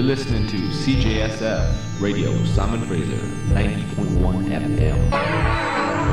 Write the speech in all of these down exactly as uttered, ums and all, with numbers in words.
listening to C J S F Radio Simon Fraser, ninety point one F M.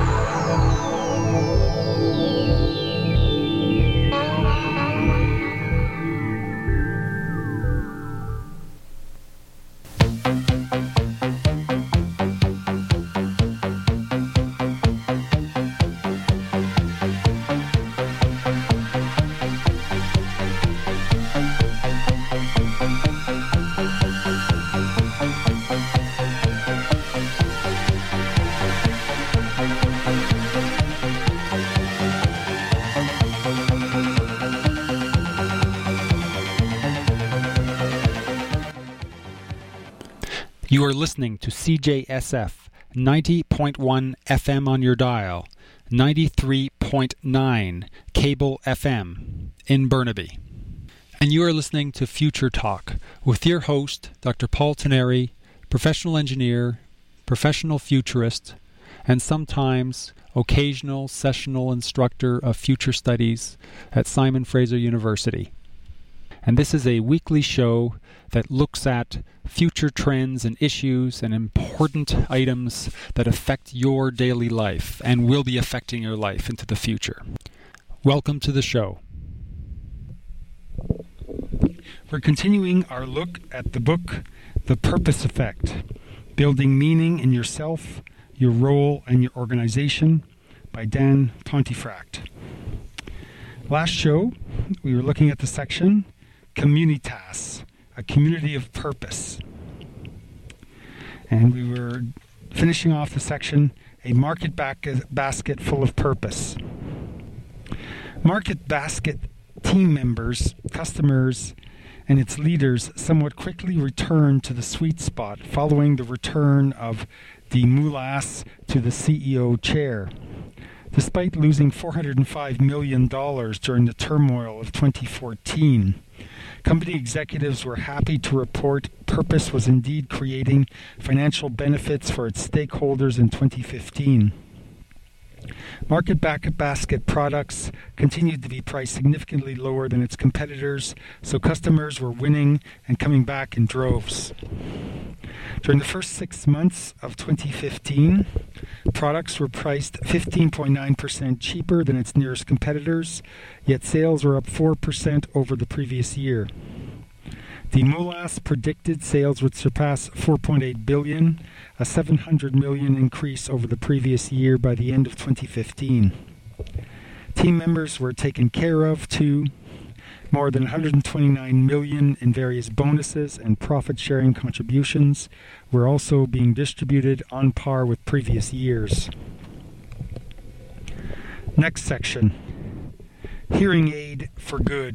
You are listening to C J S F, ninety point one F M on your dial, ninety-three point nine cable F M in Burnaby. And you are listening to Future Talk with your host, Doctor Paul Teneri, professional engineer, professional futurist, and sometimes occasional sessional instructor of future studies at Simon Fraser University. And this is a weekly show that looks at future trends and issues and important items that affect your daily life and will be affecting your life into the future. Welcome to the show. We're continuing our look at the book, The Purpose Effect, Building Meaning in Yourself, Your Role, and Your Organization by Dan Pontefract. Last show, we were looking at the section Communitas, a community of purpose. And we were finishing off the section, a market basket full of purpose. Market basket team members, customers, and its leaders somewhat quickly returned to the sweet spot following the return of the Moulas to the C E O chair. Despite losing four hundred five million dollars during the turmoil of twenty fourteen, company executives were happy to report Purpose was indeed creating financial benefits for its stakeholders in twenty fifteen. Market basket products continued to be priced significantly lower than its competitors, so customers were winning and coming back in droves. During the first six months of twenty fifteen, products were priced fifteen point nine percent cheaper than its nearest competitors, yet sales were up four percent over the previous year. The Moulas predicted sales would surpass four point eight billion dollars, a seven hundred million dollars increase over the previous year by the end of twenty fifteen. Team members were taken care of too. More than one hundred twenty-nine million dollars in various bonuses and profit-sharing contributions were also being distributed on par with previous years. Next section, Hearing Aid for Good.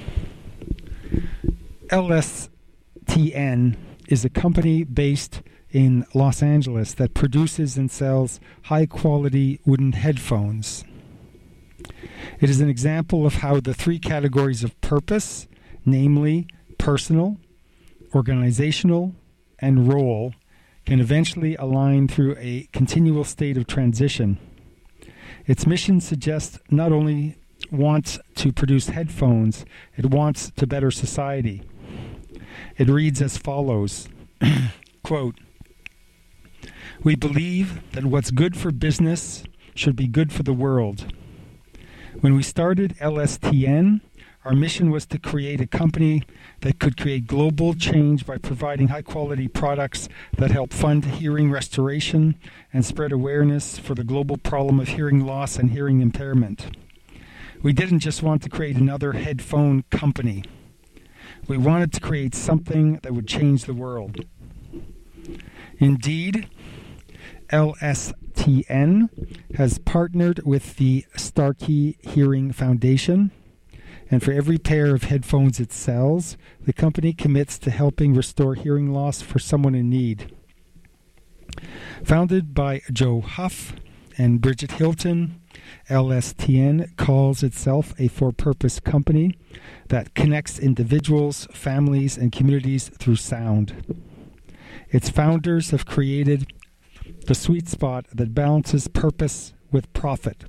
L S T N is a company based in Los Angeles that produces and sells high-quality wooden headphones. It is an example of how the three categories of purpose, namely personal, organizational, and role, can eventually align through a continual state of transition. Its mission suggests not only wants to produce headphones, it wants to better society. It reads as follows, quote, "We believe that what's good for business should be good for the world. When we started L S T N, our mission was to create a company that could create global change by providing high-quality products that help fund hearing restoration and spread awareness for the global problem of hearing loss and hearing impairment. We didn't just want to create another headphone company. We wanted to create something that would change the world. Indeed, L S T N has partnered with the Starkey Hearing Foundation, and for every pair of headphones it sells, the company commits to helping restore hearing loss for someone in need. Founded by Joe Huff and Bridget Hilton, L S T N calls itself a for-purpose company that connects individuals, families, and communities through sound. Its founders have created the sweet spot that balances purpose with profit.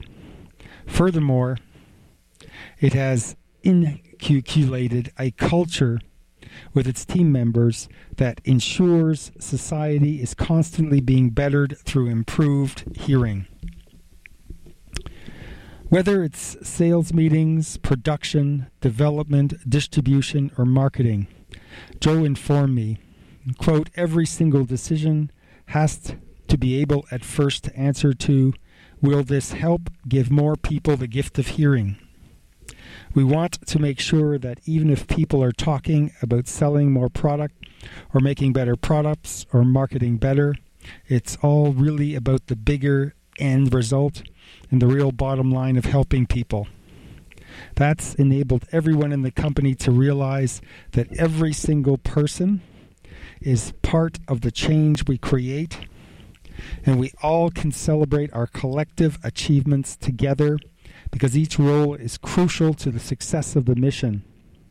Furthermore, it has inculcated a culture with its team members that ensures society is constantly being bettered through improved hearing. Whether it's sales meetings, production, development, distribution, or marketing, Joe informed me, quote, every single decision has to be able at first to answer to, will this help give more people the gift of hearing? We want to make sure that even if people are talking about selling more product or making better products or marketing better, it's all really about the bigger end result and the real bottom line of helping people. That's enabled everyone in the company to realize that every single person is part of the change we create, and we all can celebrate our collective achievements together because each role is crucial to the success of the mission.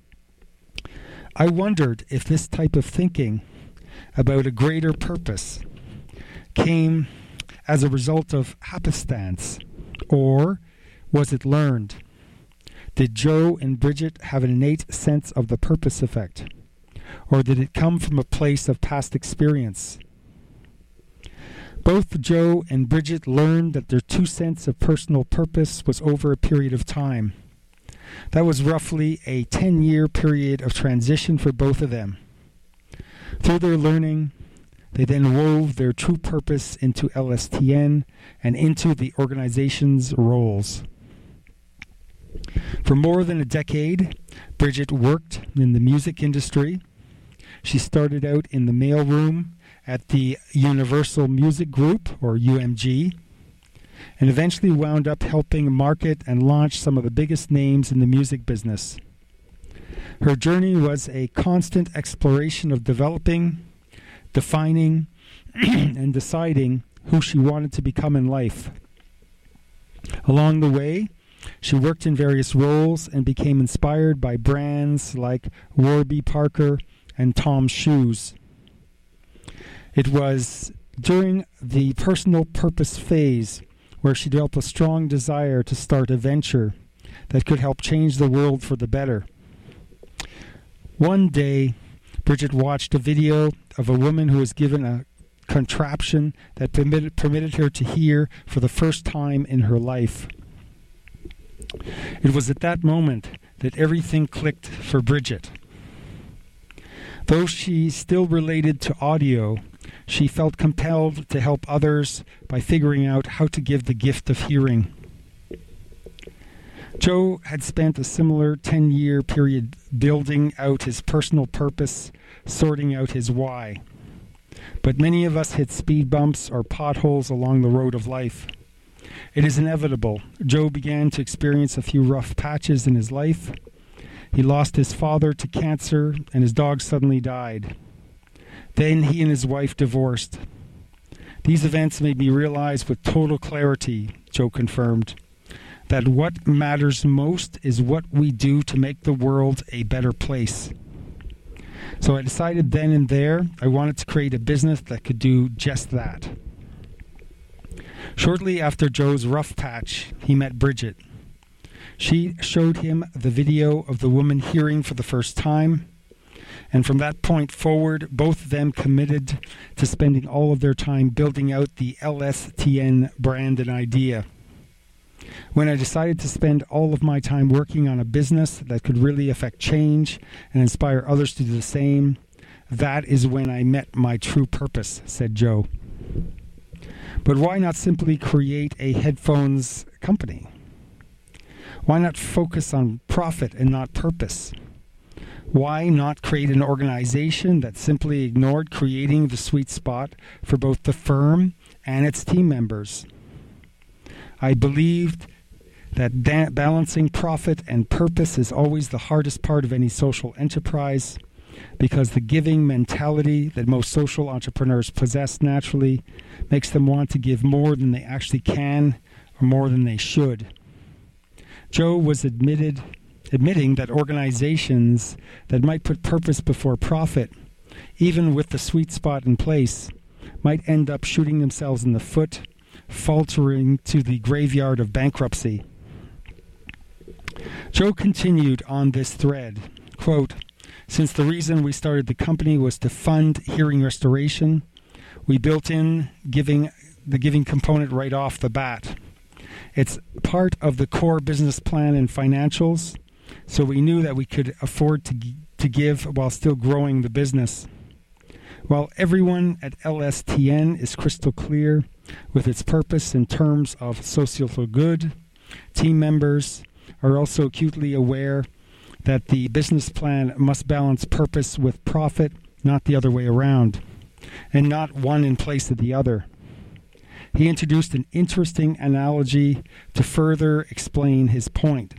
I wondered if this type of thinking about a greater purpose came as a result of happenstance, or was it learned? Did Joe and Bridget have an innate sense of the purpose effect, or did it come from a place of past experience? Both Joe and Bridget learned that their true sense of personal purpose was over a period of time. That was roughly a ten-year period of transition for both of them. Through their learning, they then wove their true purpose into L S T N and into the organization's roles. For more than a decade, Bridget worked in the music industry. She started out in the mailroom at the Universal Music Group, or U M G, and eventually wound up helping market and launch some of the biggest names in the music business. Her journey was a constant exploration of developing, defining, and deciding who she wanted to become in life. Along the way, she worked in various roles and became inspired by brands like Warby Parker and Tom's Shoes. It was during the personal purpose phase where she developed a strong desire to start a venture that could help change the world for the better. One day, Bridget watched a video of a woman who was given a contraption that permitted, permitted her to hear for the first time in her life. It was at that moment that everything clicked for Bridget. Though she still related to audio, she felt compelled to help others by figuring out how to give the gift of hearing. Joe had spent a similar ten-year period building out his personal purpose, sorting out his why. But many of us hit speed bumps or potholes along the road of life. It is inevitable. Joe began to experience a few rough patches in his life. He lost his father to cancer, and his dog suddenly died. Then he and his wife divorced. These events made me realize with total clarity, Joe confirmed, that what matters most is what we do to make the world a better place. So I decided then and there I wanted to create a business that could do just that. Shortly after Joe's rough patch, he met Bridget. She showed him the video of the woman hearing for the first time, and from that point forward, both of them committed to spending all of their time building out the L S T N brand and idea. When I decided to spend all of my time working on a business that could really affect change and inspire others to do the same, that is when I met my true purpose, said Joe. But why not simply create a headphones company? Why not focus on profit and not purpose? Why not create an organization that simply ignored creating the sweet spot for both the firm and its team members? I believed that da- balancing profit and purpose is always the hardest part of any social enterprise, because the giving mentality that most social entrepreneurs possess naturally makes them want to give more than they actually can or more than they should. Joe was admitted, admitting that organizations that might put purpose before profit, even with the sweet spot in place, might end up shooting themselves in the foot, faltering to the graveyard of bankruptcy. Joe continued on this thread, quote, Since the reason we started the company was to fund hearing restoration, we built in giving the giving component right off the bat. It's part of the core business plan and financials, so we knew that we could afford to, to give while still growing the business. While everyone at L S T N is crystal clear with its purpose in terms of social good, team members are also acutely aware that the business plan must balance purpose with profit, not the other way around, and not one in place of the other. He introduced an interesting analogy to further explain his point.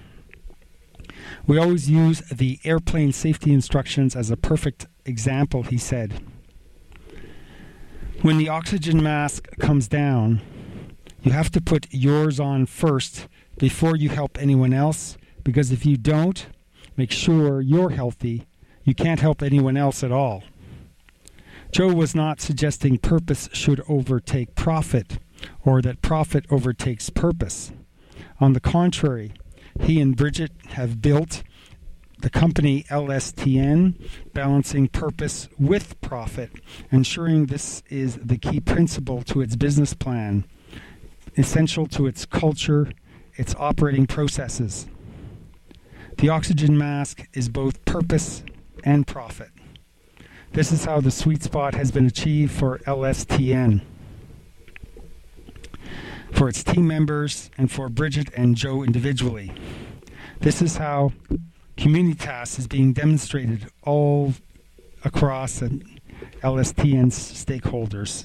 We always use the airplane safety instructions as a perfect example, he said. When the oxygen mask comes down, you have to put yours on first before you help anyone else, because if you don't make sure you're healthy, you can't help anyone else at all. Joe was not suggesting purpose should overtake profit, or that profit overtakes purpose. On the contrary, he and Bridget have built the company L S T N, balancing purpose with profit, ensuring this is the key principle to its business plan, essential to its culture, its operating processes. The oxygen mask is both purpose and profit. This is how the sweet spot has been achieved for L S T N, for its team members, and for Bridget and Joe individually. This is how Communitas is being demonstrated all across L S T N's stakeholders.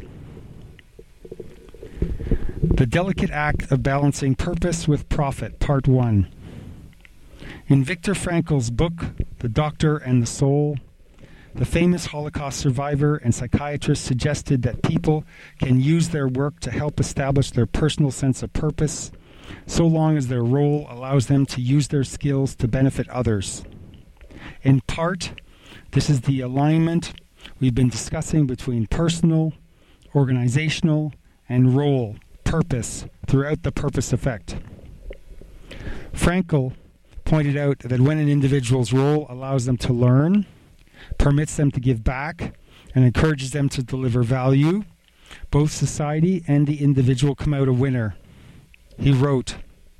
The delicate act of balancing purpose with profit, part one. In Viktor Frankl's book, The Doctor and the Soul, the famous Holocaust survivor and psychiatrist suggested that people can use their work to help establish their personal sense of purpose, so long as their role allows them to use their skills to benefit others. In part, this is the alignment we've been discussing between personal, organizational, and role, purpose, throughout the purpose effect. Frankl pointed out that when an individual's role allows them to learn, permits them to give back, and encourages them to deliver value, both society and the individual come out a winner. He wrote,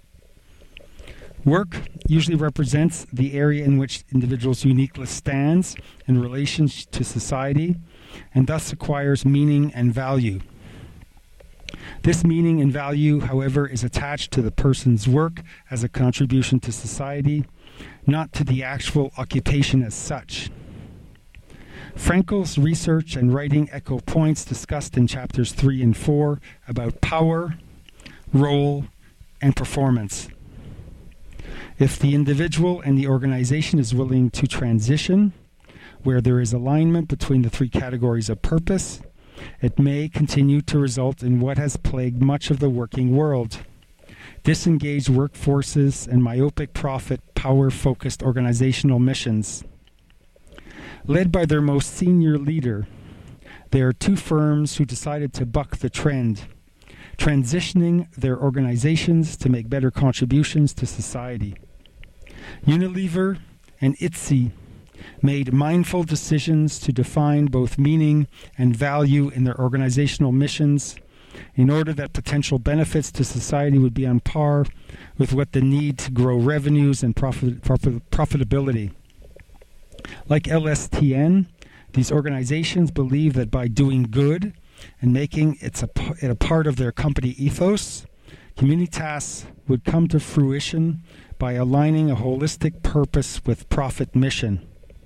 "Work usually represents the area in which individuals' uniqueness stands in relation to society, and thus acquires meaning and value. This meaning and value, however, is attached to the person's work as a contribution to society, not to the actual occupation as such." Frankl's research and writing echo points discussed in chapters three and four about power, role, and performance. If the individual and the organization is willing to transition, where there is alignment between the three categories of purpose, it may continue to result in what has plagued much of the working world: disengaged workforces and myopic profit, power-focused organizational missions. Led by their most senior leader, there are two firms who decided to buck the trend, transitioning their organizations to make better contributions to society. Unilever and I T S E made mindful decisions to define both meaning and value in their organizational missions in order that potential benefits to society would be on par with what the need to grow revenues and profit, profit, profitability. Like L S T N, these organizations believe that by doing good and making it a, it a part of their company ethos, Communitas would come to fruition by aligning a holistic purpose with profit mission.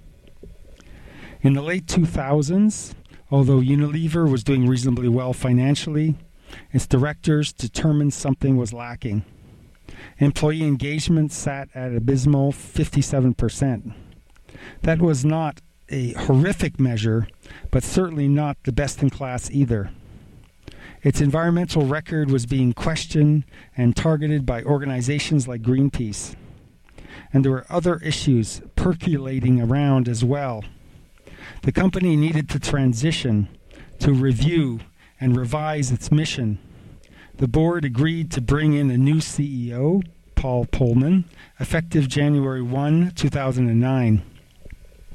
In the late two thousands, although Unilever was doing reasonably well financially, its directors determined something was lacking. Employee engagement sat at abysmal fifty-seven percent. That was not a horrific measure, but certainly not the best in class either. Its environmental record was being questioned and targeted by organizations like Greenpeace. And there were other issues percolating around as well. The company needed to transition, to review and revise its mission. The board agreed to bring in a new C E O, Paul Polman, effective January first, two thousand nine.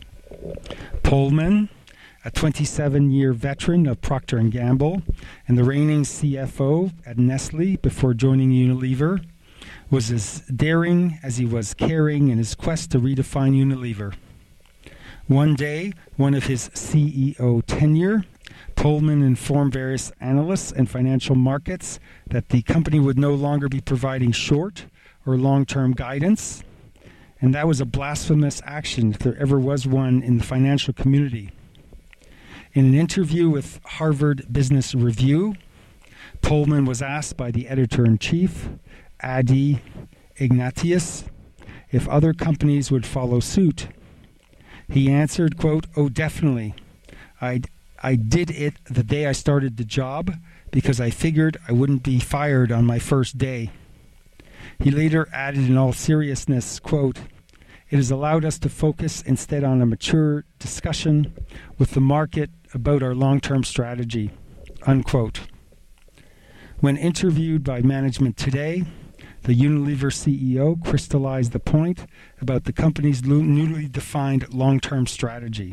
Pullman, a twenty-seven-year veteran of Procter and Gamble and the reigning C F O at Nestle before joining Unilever, was as daring as he was caring in his quest to redefine Unilever. One day, one of his C E O tenure, Pullman informed various analysts and financial markets that the company would no longer be providing short or long-term guidance, and that was a blasphemous action if there ever was one in the financial community. In an interview with Harvard Business Review, Pullman was asked by the editor-in-chief, Adi Ignatius, if other companies would follow suit. He answered, quote, "Oh, definitely. I I did it the day I started the job because I figured I wouldn't be fired on my first day." He later added in all seriousness, quote, "It has allowed us to focus instead on a mature discussion with the market about our long-term strategy," unquote. When interviewed by Management Today, the Unilever C E O crystallized the point about the company's newly defined long-term strategy.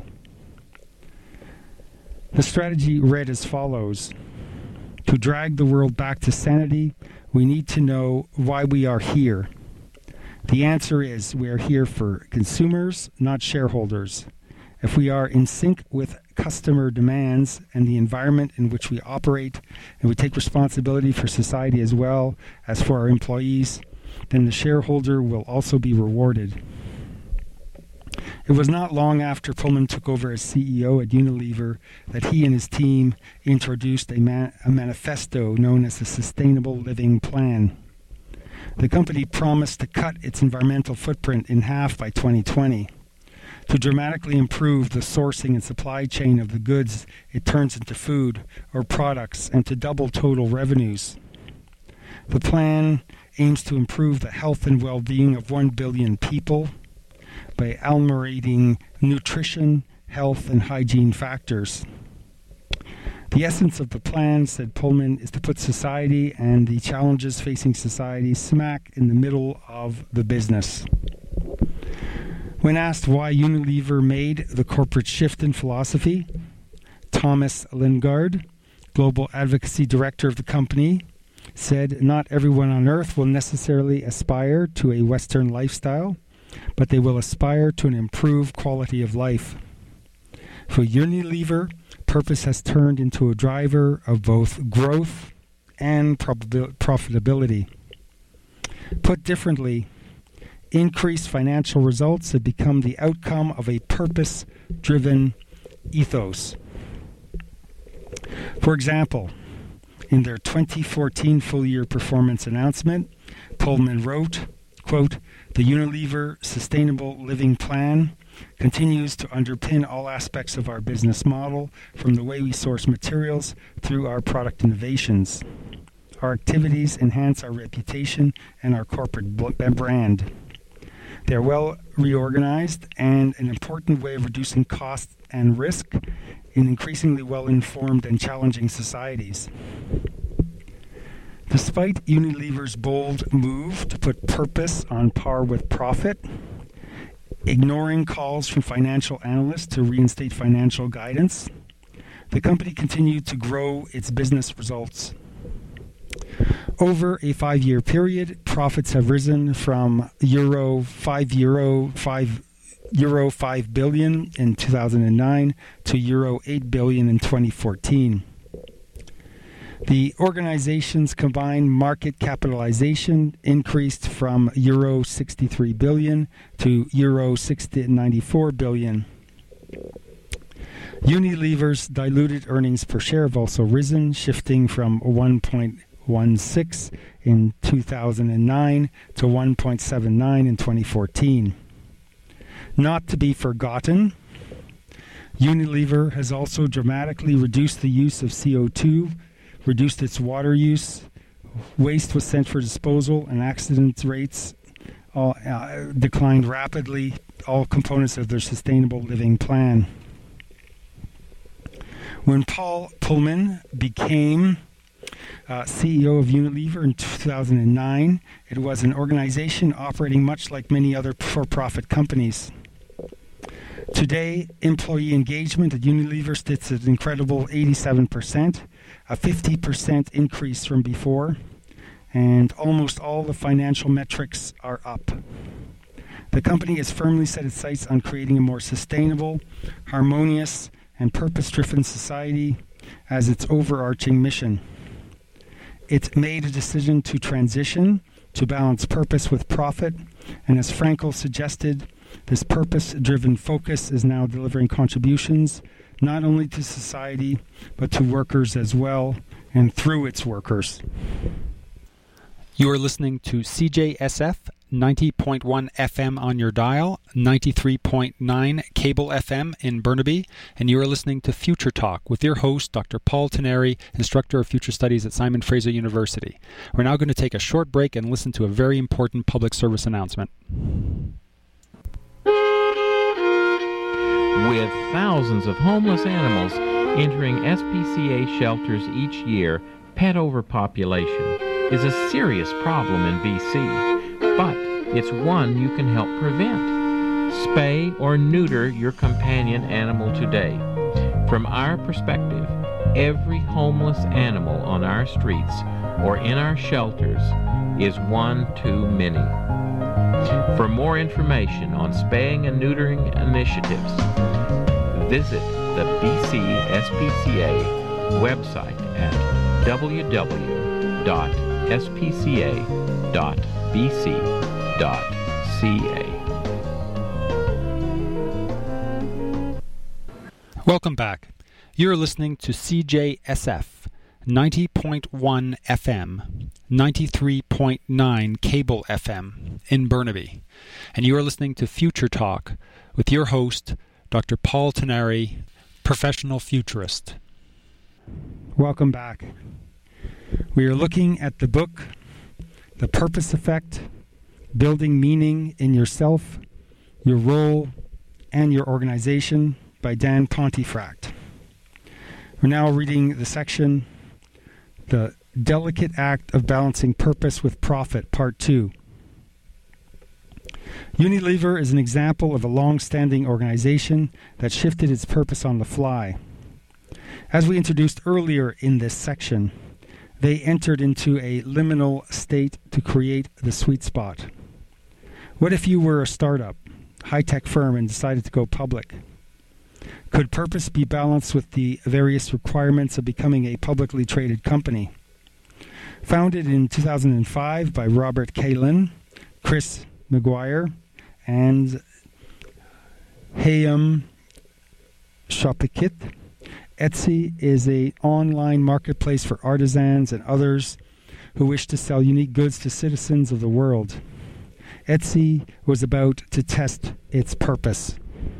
The strategy read as follows: to drag the world back to sanity, we need to know why we are here. The answer is we are here for consumers, not shareholders. If we are in sync with customer demands and the environment in which we operate, and we take responsibility for society as well as for our employees, then the shareholder will also be rewarded. It was not long after Pullman took over as C E O at Unilever that he and his team introduced a, man- a manifesto known as the Sustainable Living Plan. The company promised to cut its environmental footprint in half by twenty twenty, to dramatically improve the sourcing and supply chain of the goods it turns into food or products, and to double total revenues. The plan aims to improve the health and well-being of one billion people by ameliorating nutrition, health, and hygiene factors. The essence of the plan, said Pullman, is to put society and the challenges facing society smack in the middle of the business. When asked why Unilever made the corporate shift in philosophy, Thomas Lingard, Global Advocacy Director of the company, said not everyone on earth will necessarily aspire to a Western lifestyle, but they will aspire to an improved quality of life. For Unilever, purpose has turned into a driver of both growth and prob- profitability. Put differently, increased financial results have become the outcome of a purpose-driven ethos. For example, in their twenty fourteen full-year performance announcement, Pullman wrote, quote, "The Unilever Sustainable Living Plan continues to underpin all aspects of our business model, from the way we source materials through our product innovations. Our activities enhance our reputation and our corporate brand. They are well reorganized and an important way of reducing costs and risk in increasingly well-informed and challenging societies." Despite Unilever's bold move to put purpose on par with profit, ignoring calls from financial analysts to reinstate financial guidance, the company continued to grow its business results. Over a five-year period, profits have risen from euro five euro five euro five billion in two thousand nine to euro eight billion in twenty fourteen. The organization's combined market capitalization increased from euro sixty-three billion to euro ninety-four billion. Unilever's diluted earnings per share have also risen, shifting from one point one six in two thousand nine to one point seven nine in twenty fourteen. Not to be forgotten, Unilever has also dramatically reduced the use of C O two, reduced its water use, waste was sent for disposal, and accident rates all, uh, declined rapidly, all components of their sustainable living plan. When Paul Pullman became uh, C E O of Unilever in two thousand nine, it was an organization operating much like many other for-profit companies. Today, employee engagement at Unilever sits at an incredible eighty-seven percent, a fifty percent increase from before, and almost all the financial metrics are up. The company has firmly set its sights on creating a more sustainable, harmonious, and purpose-driven society as its overarching mission. It made a decision to transition to balance purpose with profit, and as Frankel suggested, this purpose-driven focus is now delivering contributions not only to society, but to workers as well, and through its workers. You are listening to C J S F, ninety point one F M on your dial, ninety-three point nine cable F M in Burnaby, and you are listening to Future Talk with your host, Doctor Paul Teneri, Instructor of Future Studies at Simon Fraser University. We're now going to take a short break and listen to a very important public service announcement. With thousands of homeless animals entering S P C A shelters each year, pet overpopulation is a serious problem in B C, but it's one you can help prevent. Spay or neuter your companion animal today. From our perspective, every homeless animal on our streets or in our shelters is one too many. For more information on spaying and neutering initiatives, visit the B C S P C A website at w w w dot s p c a dot b c dot c a. Welcome back. You're listening to C J S F, ninety point one F M, ninety-three point nine cable F M in Burnaby, and you are listening to Future Talk with your host, Doctor Paul Teneri, professional futurist. Welcome back. We are looking at the book, The Purpose Effect, Building Meaning in Yourself, Your Role, and Your Organization by Dan Pontefract. We're now reading the section, The Delicate Act of Balancing Purpose with Profit, Part two. Unilever is an example of a long-standing organization that shifted its purpose on the fly. As we introduced earlier in this section, they entered into a liminal state to create the sweet spot. What if you were a startup, high-tech firm, and decided to go public? Could purpose be balanced with the various requirements of becoming a publicly traded company? Founded in two thousand five by Robert Kalin, Chris McGuire, and Hayam Shopikit, Etsy is an online marketplace for artisans and others who wish to sell unique goods to citizens of the world. Etsy was about to test its purpose.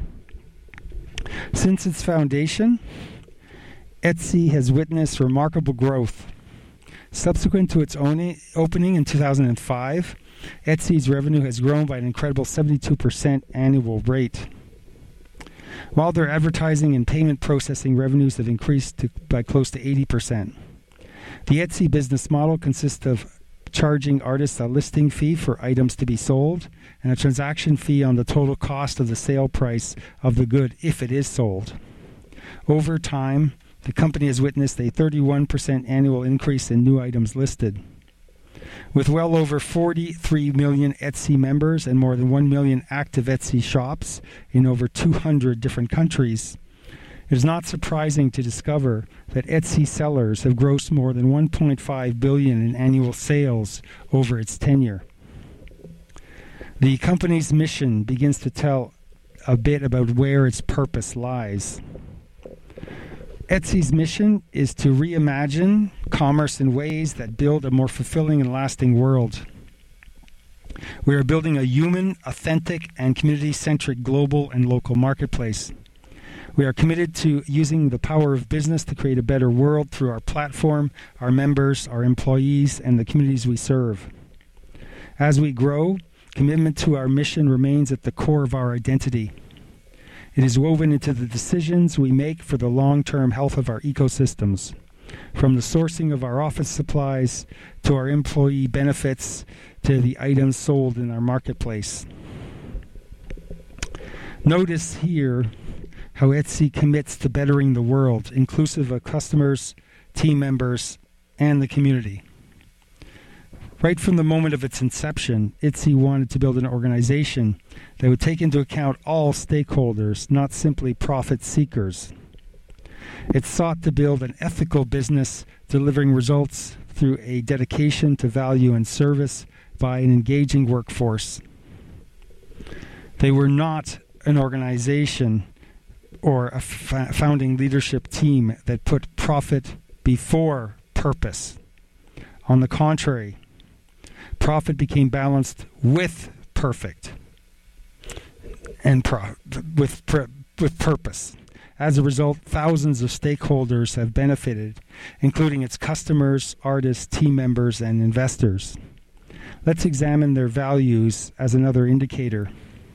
Since its foundation, Etsy has witnessed remarkable growth. Subsequent to its own opening in two thousand five, Etsy's revenue has grown by an incredible seventy-two percent annual rate, while their advertising and payment processing revenues have increased to, by close to eighty percent. The Etsy business model consists of charging artists a listing fee for items to be sold and a transaction fee on the total cost of the sale price of the good if it is sold. Over time, the company has witnessed a thirty-one percent annual increase in new items listed. With well over forty-three million Etsy members and more than one million active Etsy shops in over two hundred different countries, it is not surprising to discover that Etsy sellers have grossed more than one point five billion dollars in annual sales over its tenure. The company's mission begins to tell a bit about where its purpose lies. Etsy's mission is to reimagine commerce in ways that build a more fulfilling and lasting world. We are building a human, authentic, and community-centric global and local marketplace. We are committed to using the power of business to create a better world through our platform, our members, our employees, and the communities we serve. As we grow, commitment to our mission remains at the core of our identity. It is woven into the decisions we make for the long-term health of our ecosystems, from the sourcing of our office supplies to our employee benefits to the items sold in our marketplace. Notice here how Etsy commits to bettering the world, inclusive of customers, team members, and the community. Right from the moment of its inception, Etsy wanted to build an organization that would take into account all stakeholders, not simply profit seekers. It sought to build an ethical business, delivering results through a dedication to value and service by an engaging workforce. They were not an organization or a f- founding leadership team that put profit before purpose. On the contrary, profit became balanced with perfect and pro- with pr- with purpose. As a result, thousands of stakeholders have benefited, including its customers, artists, team members, and investors. Let's examine their values as another indicator.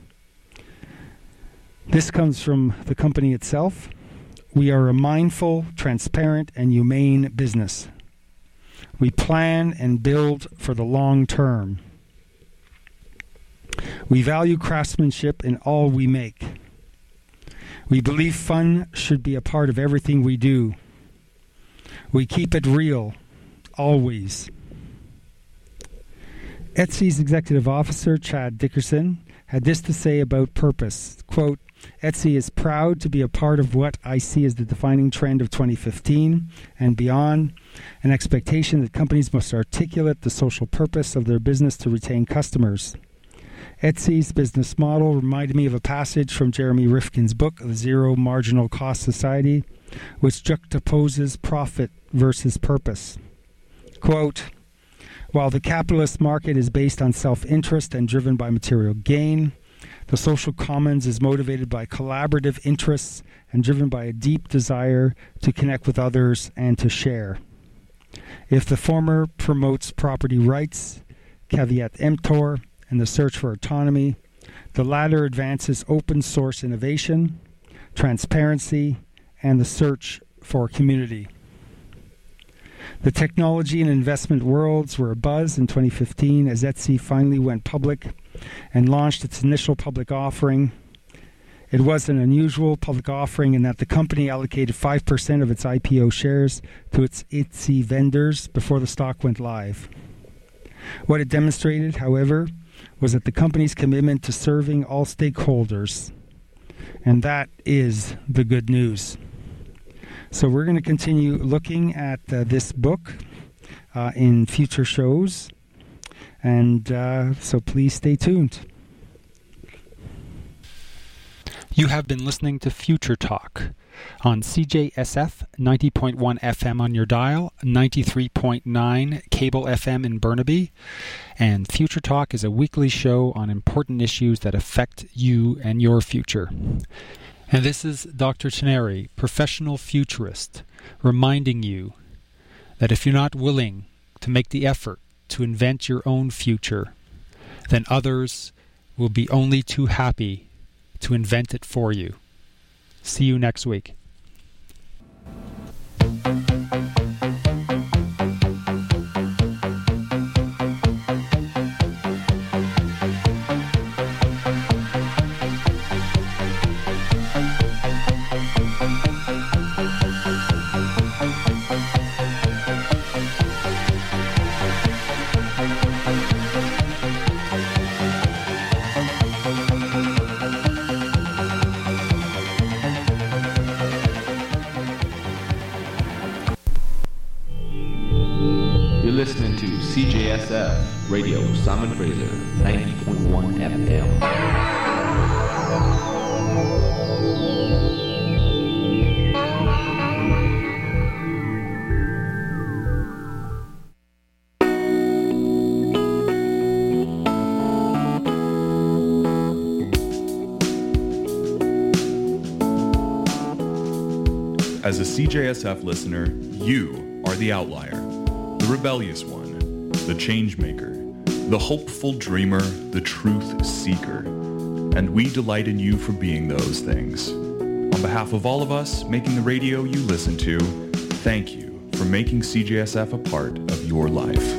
This comes from the company itself. We are a mindful, transparent, and humane business. We plan and build for the long term. We value craftsmanship in all we make. We believe fun should be a part of everything we do. We keep it real, always. Etsy's executive officer, Chad Dickerson, had this to say about purpose. Quote, Etsy is proud to be a part of what I see as the defining trend of twenty fifteen and beyond, an expectation that companies must articulate the social purpose of their business to retain customers. Etsy's business model reminded me of a passage from Jeremy Rifkin's book, The Zero Marginal Cost Society, which juxtaposes profit versus purpose. Quote, while the capitalist market is based on self-interest and driven by material gain, the social commons is motivated by collaborative interests and driven by a deep desire to connect with others and to share. If the former promotes property rights, caveat emptor, and the search for autonomy, the latter advances open source innovation, transparency, and the search for community. The technology and investment worlds were abuzz in twenty fifteen as Etsy finally went public and launched its initial public offering. It was an unusual public offering in that the company allocated five percent of its I P O shares to its Etsy vendors before the stock went live. What it demonstrated, however, was that the company's commitment to serving all stakeholders, and that is the good news. So we're going to continue looking at uh, this book uh, in future shows, and uh, so please stay tuned. You have been listening to Future Talk on C J S F ninety point one F M on your dial, ninety-three point nine cable F M in Burnaby, and Future Talk is a weekly show on important issues that affect you and your future. And this is Doctor Teneri, professional futurist, reminding you that if you're not willing to make the effort to invent your own future, then others will be only too happy to invent it for you. See you next week. Listening to C J S F Radio Simon Fraser ninety point one F M. As a C J S F listener, you are the outlier. The rebellious one, the change maker, the hopeful dreamer, the truth seeker. And we delight in you for being those things. On behalf of all of us making the radio you listen to, thank you for making C J S F a part of your life.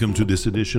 Welcome to this edition